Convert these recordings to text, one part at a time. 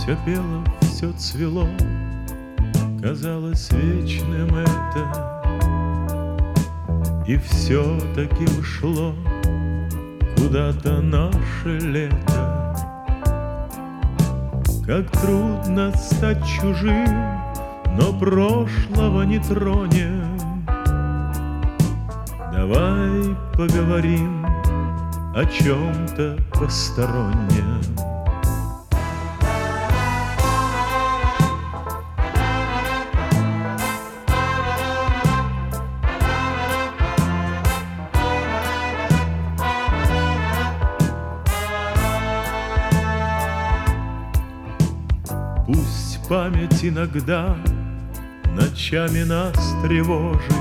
Все пело, все цвело, казалось вечным это, и все-таки ушло куда-то наше лето. Как трудно стать чужим, но прошлого не тронем. Давай поговорим о чем-то постороннем. Пусть память иногда ночами нас тревожит,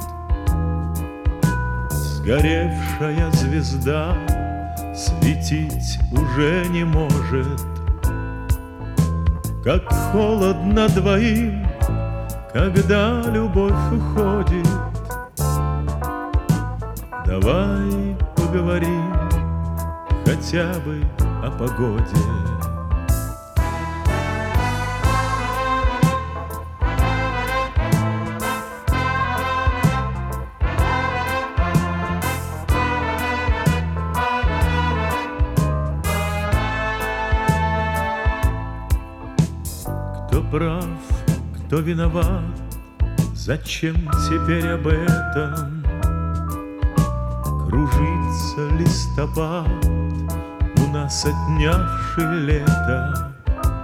сгоревшая звезда светить уже не может. Как холодно двоим, когда любовь уходит. Давай поговорим хотя бы о погоде. Кто прав, кто виноват, зачем теперь об этом? Кружится листопад, у нас отнявший лето,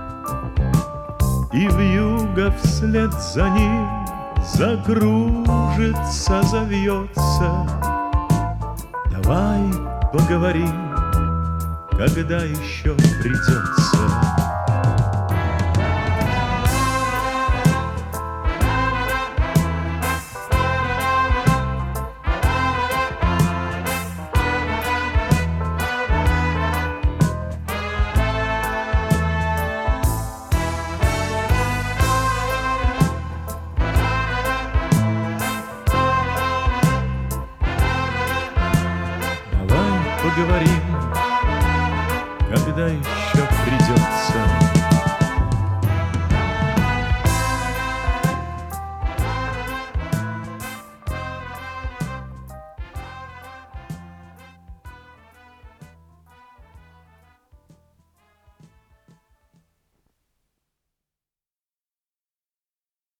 и вьюга вслед за ним закружится, завьется. Давай поговорим, когда еще придется. Поговорим, когда еще